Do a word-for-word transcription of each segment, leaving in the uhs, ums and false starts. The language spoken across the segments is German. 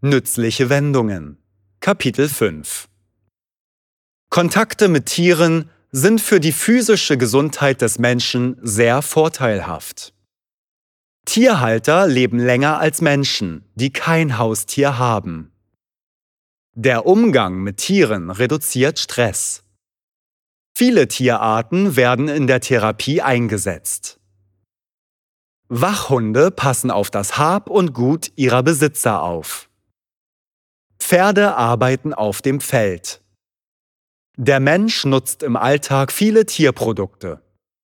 Nützliche Wendungen. Kapitel fünf. Kontakte mit Tieren sind für die physische Gesundheit des Menschen sehr vorteilhaft. Tierhalter leben länger als Menschen, die kein Haustier haben. Der Umgang mit Tieren reduziert Stress. Viele Tierarten werden in der Therapie eingesetzt. Wachhunde passen auf das Hab und Gut ihrer Besitzer auf. Pferde arbeiten auf dem Feld. Der Mensch nutzt im Alltag viele Tierprodukte.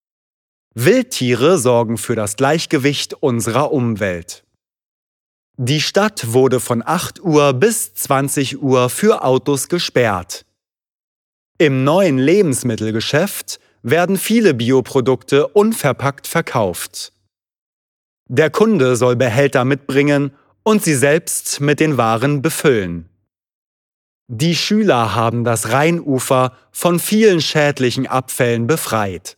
Wildtiere sorgen für das Gleichgewicht unserer Umwelt. Die Stadt wurde von acht Uhr bis zwanzig Uhr für Autos gesperrt. Im neuen Lebensmittelgeschäft werden viele Bioprodukte unverpackt verkauft. Der Kunde soll Behälter mitbringen und sie selbst mit den Waren befüllen. Die Schüler haben das Rheinufer von vielen schädlichen Abfällen befreit.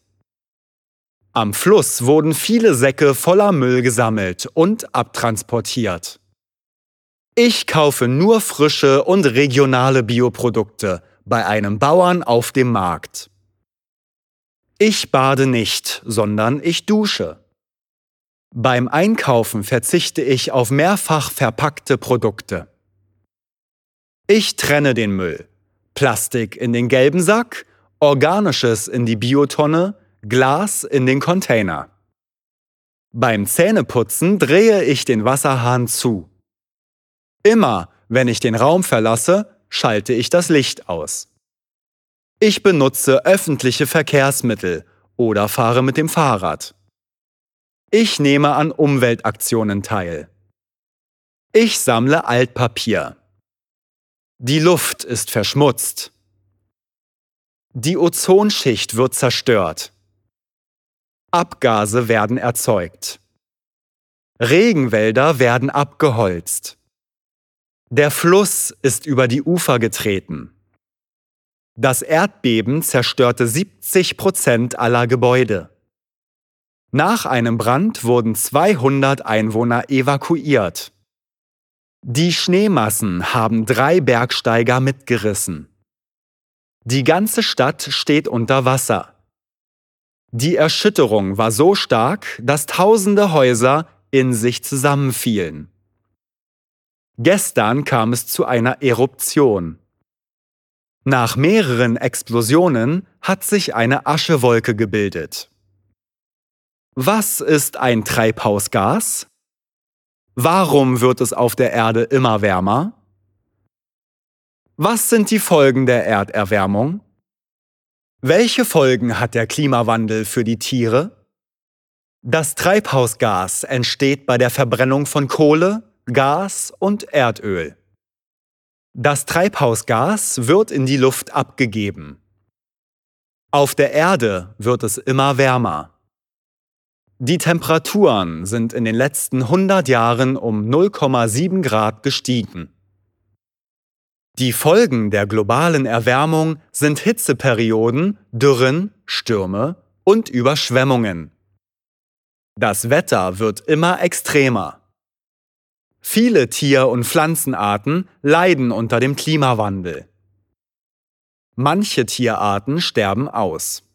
Am Fluss wurden viele Säcke voller Müll gesammelt und abtransportiert. Ich kaufe nur frische und regionale Bioprodukte bei einem Bauern auf dem Markt. Ich bade nicht, sondern ich dusche. Beim Einkaufen verzichte ich auf mehrfach verpackte Produkte. Ich trenne den Müll. Plastik in den gelben Sack, Organisches in die Biotonne, Glas in den Container. Beim Zähneputzen drehe ich den Wasserhahn zu. Immer, wenn ich den Raum verlasse, schalte ich das Licht aus. Ich benutze öffentliche Verkehrsmittel oder fahre mit dem Fahrrad. Ich nehme an Umweltaktionen teil. Ich sammle Altpapier. Die Luft ist verschmutzt. Die Ozonschicht wird zerstört. Abgase werden erzeugt. Regenwälder werden abgeholzt. Der Fluss ist über die Ufer getreten. Das Erdbeben zerstörte siebzig Prozent aller Gebäude. Nach einem Brand wurden zweihundert Einwohner evakuiert. Die Schneemassen haben drei Bergsteiger mitgerissen. Die ganze Stadt steht unter Wasser. Die Erschütterung war so stark, dass tausende Häuser in sich zusammenfielen. Gestern kam es zu einer Eruption. Nach mehreren Explosionen hat sich eine Aschewolke gebildet. Was ist ein Treibhausgas? Warum wird es auf der Erde immer wärmer? Was sind die Folgen der Erderwärmung? Welche Folgen hat der Klimawandel für die Tiere? Das Treibhausgas entsteht bei der Verbrennung von Kohle, Gas und Erdöl. Das Treibhausgas wird in die Luft abgegeben. Auf der Erde wird es immer wärmer. Die Temperaturen sind in den letzten hundert Jahren um null Komma sieben Grad gestiegen. Die Folgen der globalen Erwärmung sind Hitzeperioden, Dürren, Stürme und Überschwemmungen. Das Wetter wird immer extremer. Viele Tier- und Pflanzenarten leiden unter dem Klimawandel. Manche Tierarten sterben aus.